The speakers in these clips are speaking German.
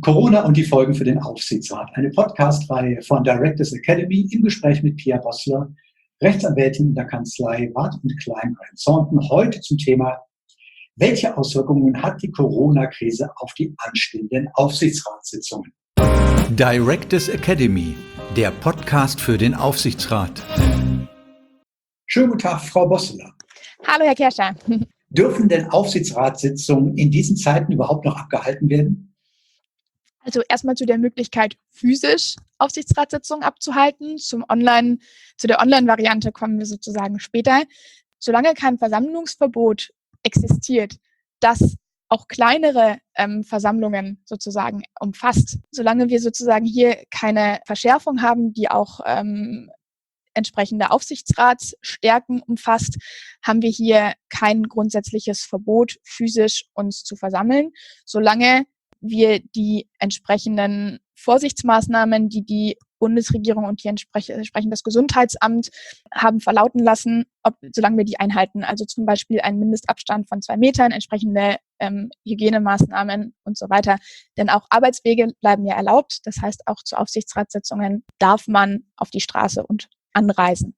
Corona und die Folgen für den Aufsichtsrat. Eine Podcast-Reihe von Directors Academy im Gespräch mit Pia Bossler, Rechtsanwältin in der Kanzlei Ward & Klein Thornton. Heute zum Thema: Welche Auswirkungen hat die Corona-Krise auf die anstehenden Aufsichtsratssitzungen? Directors Academy, der Podcast für den Aufsichtsrat. Schönen guten Tag, Frau Bossler. Hallo, Herr Kerscher. Dürfen denn Aufsichtsratssitzungen in diesen Zeiten überhaupt noch abgehalten werden? Also erstmal zu der Möglichkeit, physisch Aufsichtsratssitzungen abzuhalten. Zu der Online-Variante kommen wir sozusagen später. Solange kein Versammlungsverbot existiert, das auch kleinere Versammlungen sozusagen umfasst, solange wir sozusagen hier keine Verschärfung haben, die auch entsprechende Aufsichtsratsstärken umfasst, haben wir hier kein grundsätzliches Verbot, physisch uns zu versammeln, solange wir die entsprechenden Vorsichtsmaßnahmen, die die Bundesregierung und die entsprechend das Gesundheitsamt haben verlauten lassen, solange wir die einhalten. Also zum Beispiel einen Mindestabstand von 2 Metern, entsprechende Hygienemaßnahmen und so weiter. Denn auch Arbeitswege bleiben ja erlaubt. Das heißt, auch zu Aufsichtsratssitzungen darf man auf die Straße und anreisen.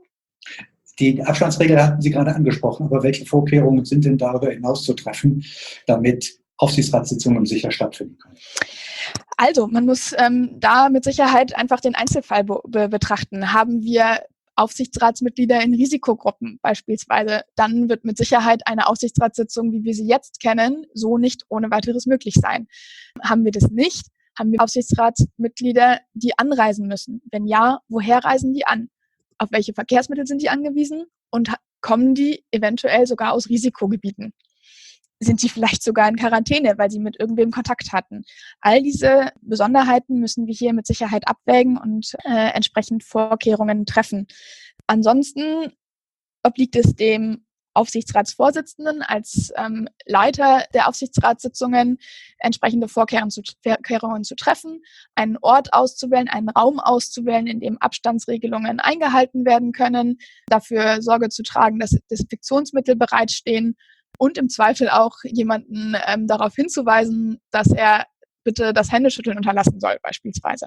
Die Abstandsregel hatten Sie gerade angesprochen, aber welche Vorkehrungen sind denn darüber hinaus zu treffen, damit Aufsichtsratssitzungen sicher stattfinden können? Also, man muss da mit Sicherheit einfach den Einzelfall betrachten. Haben wir Aufsichtsratsmitglieder in Risikogruppen beispielsweise, dann wird mit Sicherheit eine Aufsichtsratssitzung, wie wir sie jetzt kennen, so nicht ohne weiteres möglich sein. Haben wir das nicht, haben wir Aufsichtsratsmitglieder, die anreisen müssen. Wenn ja, woher reisen die an? Auf welche Verkehrsmittel sind die angewiesen? Und kommen die eventuell sogar aus Risikogebieten? Sind sie vielleicht sogar in Quarantäne, weil sie mit irgendwem Kontakt hatten? All diese Besonderheiten müssen wir hier mit Sicherheit abwägen und entsprechend Vorkehrungen treffen. Ansonsten obliegt es dem Aufsichtsratsvorsitzenden als Leiter der Aufsichtsratssitzungen, entsprechende Vorkehrungen zu treffen, einen Ort auszuwählen, einen Raum auszuwählen, in dem Abstandsregelungen eingehalten werden können, dafür Sorge zu tragen, dass Desinfektionsmittel bereitstehen und im Zweifel auch jemanden darauf hinzuweisen, dass er bitte das Händeschütteln unterlassen soll, beispielsweise.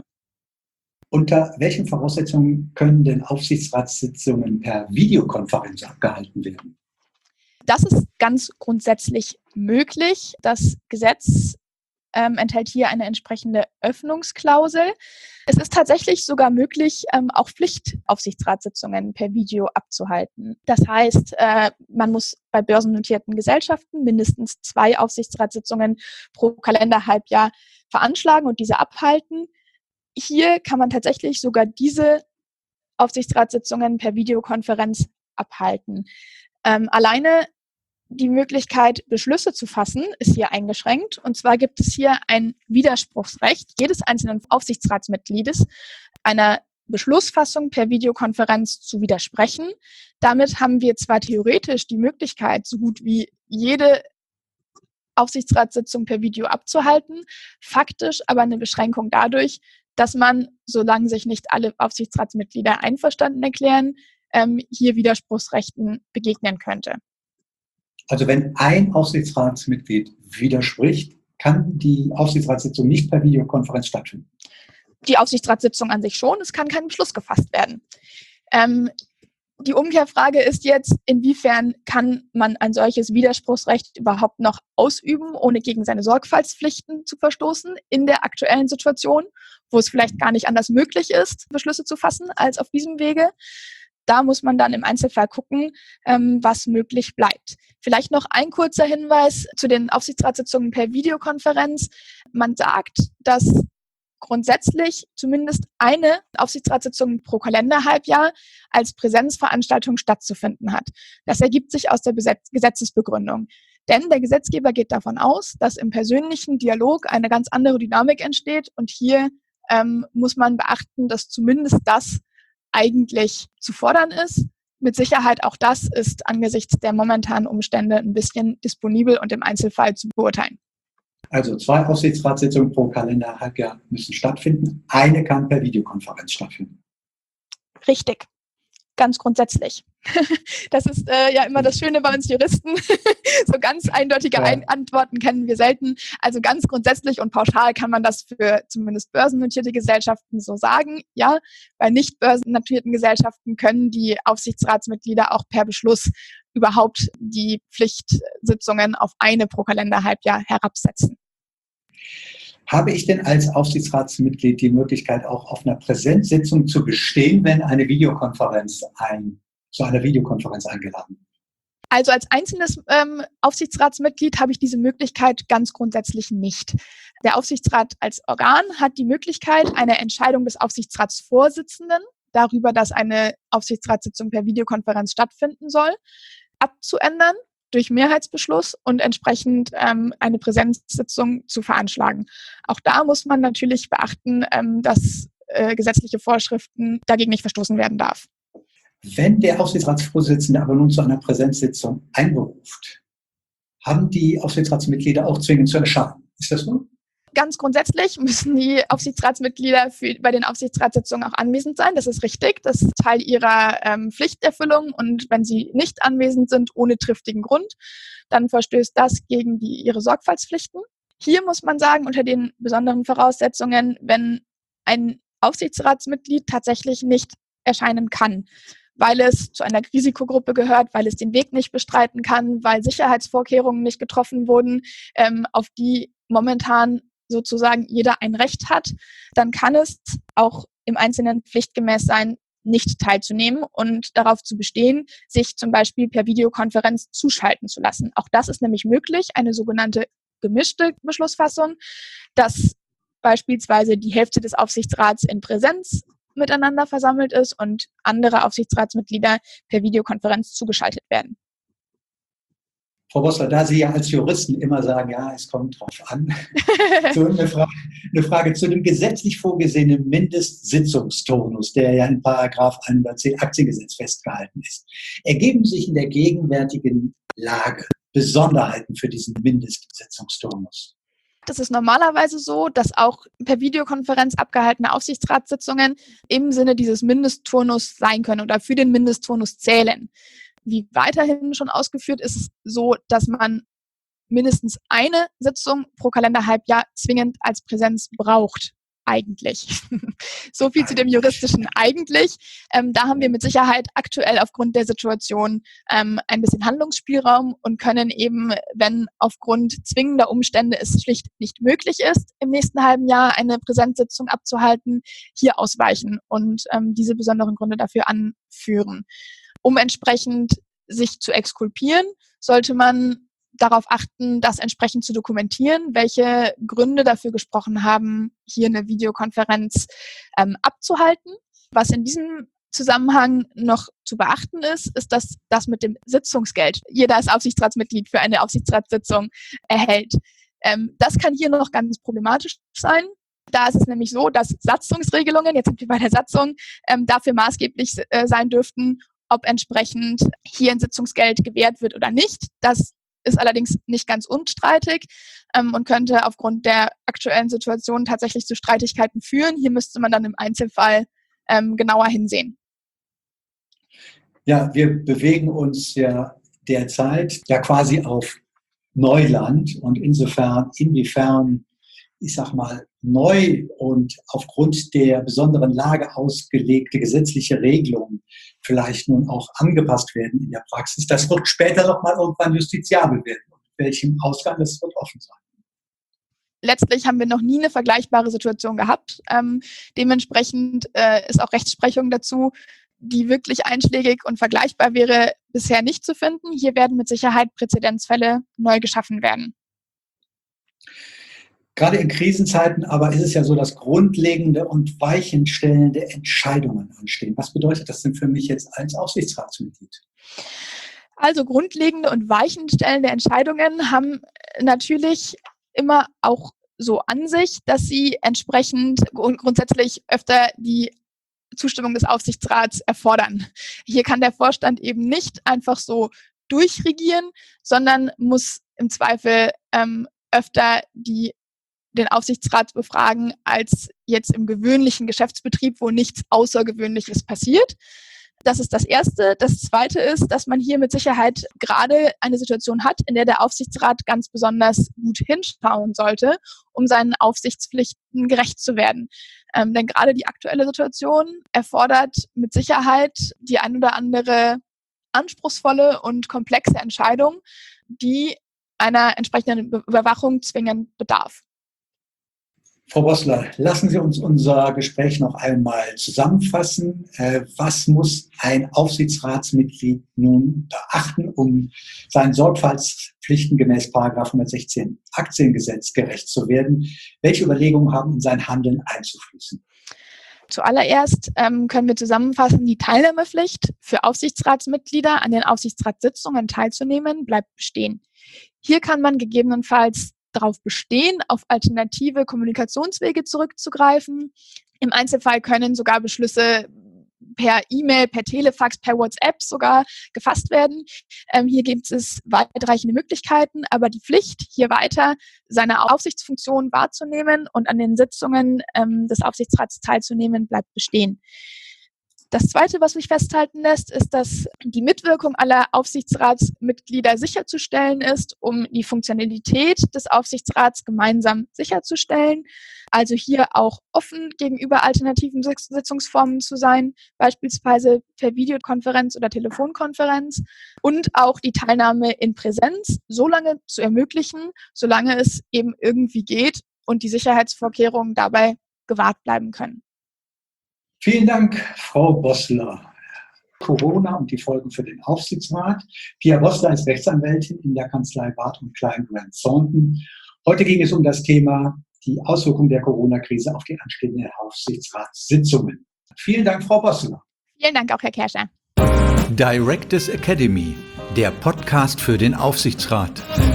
Unter welchen Voraussetzungen können denn Aufsichtsratssitzungen per Videokonferenz abgehalten werden? Das ist ganz grundsätzlich möglich. Das Gesetz enthält hier eine entsprechende Öffnungsklausel. Es ist tatsächlich sogar möglich, auch Pflichtaufsichtsratssitzungen per Video abzuhalten. Das heißt, man muss bei börsennotierten Gesellschaften mindestens 2 Aufsichtsratssitzungen pro Kalenderhalbjahr veranschlagen und diese abhalten. Hier kann man tatsächlich sogar diese Aufsichtsratssitzungen per Videokonferenz abhalten. Alleine die Möglichkeit, Beschlüsse zu fassen, ist hier eingeschränkt. Und zwar gibt es hier ein Widerspruchsrecht jedes einzelnen Aufsichtsratsmitgliedes, einer Beschlussfassung per Videokonferenz zu widersprechen. Damit haben wir zwar theoretisch die Möglichkeit, so gut wie jede Aufsichtsratssitzung per Video abzuhalten, faktisch aber eine Beschränkung dadurch, dass man, solange sich nicht alle Aufsichtsratsmitglieder einverstanden erklären, hier Widerspruchsrechten begegnen könnte. Also wenn ein Aufsichtsratsmitglied widerspricht, kann die Aufsichtsratssitzung nicht per Videokonferenz stattfinden? Die Aufsichtsratssitzung an sich schon, es kann kein Beschluss gefasst werden. Die Umkehrfrage ist jetzt, inwiefern kann man ein solches Widerspruchsrecht überhaupt noch ausüben, ohne gegen seine Sorgfaltspflichten zu verstoßen in der aktuellen Situation, wo es vielleicht gar nicht anders möglich ist, Beschlüsse zu fassen als auf diesem Wege. Da muss man dann im Einzelfall gucken, was möglich bleibt. Vielleicht noch ein kurzer Hinweis zu den Aufsichtsratssitzungen per Videokonferenz. Man sagt, dass grundsätzlich zumindest eine Aufsichtsratssitzung pro Kalenderhalbjahr als Präsenzveranstaltung stattzufinden hat. Das ergibt sich aus der Gesetzesbegründung. Denn der Gesetzgeber geht davon aus, dass im persönlichen Dialog eine ganz andere Dynamik entsteht. Und hier muss man beachten, dass zumindest das eigentlich zu fordern ist. Mit Sicherheit auch das ist angesichts der momentanen Umstände ein bisschen disponibel und im Einzelfall zu beurteilen. Also 2 Aufsichtsratssitzungen pro Kalenderhalbjahr müssen stattfinden. Eine kann per Videokonferenz stattfinden. Richtig. Ganz grundsätzlich. Das ist ja immer das Schöne bei uns Juristen. So ganz eindeutige Antworten kennen wir selten. Also ganz grundsätzlich und pauschal kann man das für zumindest börsennotierte Gesellschaften so sagen. Ja, bei nicht börsennotierten Gesellschaften können die Aufsichtsratsmitglieder auch per Beschluss überhaupt die Pflichtsitzungen auf eine pro Kalenderhalbjahr herabsetzen. Habe ich denn als Aufsichtsratsmitglied die Möglichkeit, auch auf einer Präsenzsitzung zu bestehen, wenn eine zu einer Videokonferenz eingeladen wird? Also als einzelnes Aufsichtsratsmitglied habe ich diese Möglichkeit ganz grundsätzlich nicht. Der Aufsichtsrat als Organ hat die Möglichkeit, eine Entscheidung des Aufsichtsratsvorsitzenden darüber, dass eine Aufsichtsratssitzung per Videokonferenz stattfinden soll, abzuändern durch Mehrheitsbeschluss und entsprechend eine Präsenzsitzung zu veranschlagen. Auch da muss man natürlich beachten, dass gesetzliche Vorschriften dagegen nicht verstoßen werden darf. Wenn der Aufsichtsratsvorsitzende aber nun zu einer Präsenzsitzung einberuft, haben die Aufsichtsratsmitglieder auch zwingend zu erscheinen. Ist das so? Ganz grundsätzlich müssen die Aufsichtsratsmitglieder bei den Aufsichtsratssitzungen auch anwesend sein. Das ist richtig. Das ist Teil ihrer Pflichterfüllung. Und wenn sie nicht anwesend sind, ohne triftigen Grund, dann verstößt das gegen ihre Sorgfaltspflichten. Hier muss man sagen, unter den besonderen Voraussetzungen, wenn ein Aufsichtsratsmitglied tatsächlich nicht erscheinen kann, weil es zu einer Risikogruppe gehört, weil es den Weg nicht bestreiten kann, weil Sicherheitsvorkehrungen nicht getroffen wurden, auf die momentan sozusagen jeder ein Recht hat, dann kann es auch im Einzelnen pflichtgemäß sein, nicht teilzunehmen und darauf zu bestehen, sich zum Beispiel per Videokonferenz zuschalten zu lassen. Auch das ist nämlich möglich, eine sogenannte gemischte Beschlussfassung, dass beispielsweise die Hälfte des Aufsichtsrats in Präsenz miteinander versammelt ist und andere Aufsichtsratsmitglieder per Videokonferenz zugeschaltet werden. Frau Bossler, da Sie ja als Juristen immer sagen, ja, es kommt drauf an, so eine Frage zu dem gesetzlich vorgesehenen Mindestsitzungsturnus, der ja in § 110 Aktiengesetz festgehalten ist. Ergeben sich in der gegenwärtigen Lage Besonderheiten für diesen Mindestsitzungsturnus? Das ist normalerweise so, dass auch per Videokonferenz abgehaltene Aufsichtsratssitzungen im Sinne dieses Mindestturnus sein können oder für den Mindestturnus zählen. Wie weiterhin schon ausgeführt, ist es so, dass man mindestens eine Sitzung pro Kalenderhalbjahr zwingend als Präsenz braucht. Eigentlich. So viel zu dem juristischen eigentlich. Da haben wir mit Sicherheit aktuell aufgrund der Situation ein bisschen Handlungsspielraum und können eben, wenn aufgrund zwingender Umstände es schlicht nicht möglich ist, im nächsten halben Jahr eine Präsenzsitzung abzuhalten, hier ausweichen und diese besonderen Gründe dafür anführen. Um entsprechend sich zu exkulpieren, sollte man darauf achten, das entsprechend zu dokumentieren, welche Gründe dafür gesprochen haben, hier eine Videokonferenz abzuhalten. Was in diesem Zusammenhang noch zu beachten ist, ist, dass das mit dem Sitzungsgeld jeder als Aufsichtsratsmitglied für eine Aufsichtsratssitzung erhält. Das kann hier noch ganz problematisch sein. Da ist es nämlich so, dass Satzungsregelungen, jetzt sind wir bei der Satzung, dafür maßgeblich sein dürften, ob entsprechend hier ein Sitzungsgeld gewährt wird oder nicht. Das ist allerdings nicht ganz unstreitig und könnte aufgrund der aktuellen Situation tatsächlich zu Streitigkeiten führen. Hier müsste man dann im Einzelfall genauer hinsehen. Ja, wir bewegen uns ja derzeit ja quasi auf Neuland und inwiefern, ich sag mal, neu und aufgrund der besonderen Lage ausgelegte gesetzliche Regelungen vielleicht nun auch angepasst werden in der Praxis. Das wird später noch mal irgendwann justiziabel werden. Und welchem Ausgang, das wird offen sein. Letztlich haben wir noch nie eine vergleichbare Situation gehabt. Dementsprechend ist auch Rechtsprechung dazu, die wirklich einschlägig und vergleichbar wäre, bisher nicht zu finden. Hier werden mit Sicherheit Präzedenzfälle neu geschaffen werden. Gerade in Krisenzeiten aber ist es ja so, dass grundlegende und weichenstellende Entscheidungen anstehen. Was bedeutet das denn für mich jetzt als Aufsichtsratsmitglied? Also grundlegende und weichenstellende Entscheidungen haben natürlich immer auch so an sich, dass sie entsprechend grundsätzlich öfter die Zustimmung des Aufsichtsrats erfordern. Hier kann der Vorstand eben nicht einfach so durchregieren, sondern muss im Zweifel öfter den Aufsichtsrat befragen, als jetzt im gewöhnlichen Geschäftsbetrieb, wo nichts Außergewöhnliches passiert. Das ist das Erste. Das Zweite ist, dass man hier mit Sicherheit gerade eine Situation hat, in der der Aufsichtsrat ganz besonders gut hinschauen sollte, um seinen Aufsichtspflichten gerecht zu werden. Denn gerade die aktuelle Situation erfordert mit Sicherheit die ein oder andere anspruchsvolle und komplexe Entscheidung, die einer entsprechenden Überwachung zwingend bedarf. Frau Bossler, lassen Sie uns unser Gespräch noch einmal zusammenfassen. Was muss ein Aufsichtsratsmitglied nun beachten, um seinen Sorgfaltspflichten gemäß § 116 Aktiengesetz gerecht zu werden? Welche Überlegungen haben in sein Handeln einzufließen? Zuallererst können wir zusammenfassen, die Teilnahmepflicht für Aufsichtsratsmitglieder an den Aufsichtsratssitzungen teilzunehmen, bleibt bestehen. Hier kann man gegebenenfalls darauf bestehen, auf alternative Kommunikationswege zurückzugreifen. Im Einzelfall können sogar Beschlüsse per E-Mail, per Telefax, per WhatsApp sogar gefasst werden. Hier gibt es weitreichende Möglichkeiten, aber die Pflicht, hier weiter seine Aufsichtsfunktion wahrzunehmen und an den Sitzungen des Aufsichtsrats teilzunehmen, bleibt bestehen. Das Zweite, was sich festhalten lässt, ist, dass die Mitwirkung aller Aufsichtsratsmitglieder sicherzustellen ist, um die Funktionalität des Aufsichtsrats gemeinsam sicherzustellen. Also hier auch offen gegenüber alternativen Sitzungsformen zu sein, beispielsweise per Videokonferenz oder Telefonkonferenz, und auch die Teilnahme in Präsenz so lange zu ermöglichen, solange es eben irgendwie geht und die Sicherheitsvorkehrungen dabei gewahrt bleiben können. Vielen Dank, Frau Bossler. Corona und die Folgen für den Aufsichtsrat. Pia Bossler ist Rechtsanwältin in der Kanzlei Barth & Klein Grant Thornton. Heute ging es um das Thema die Auswirkungen der Corona-Krise auf die anstehenden Aufsichtsratssitzungen. Vielen Dank, Frau Bossler. Vielen Dank auch, Herr Kerscher. Directors Academy, der Podcast für den Aufsichtsrat.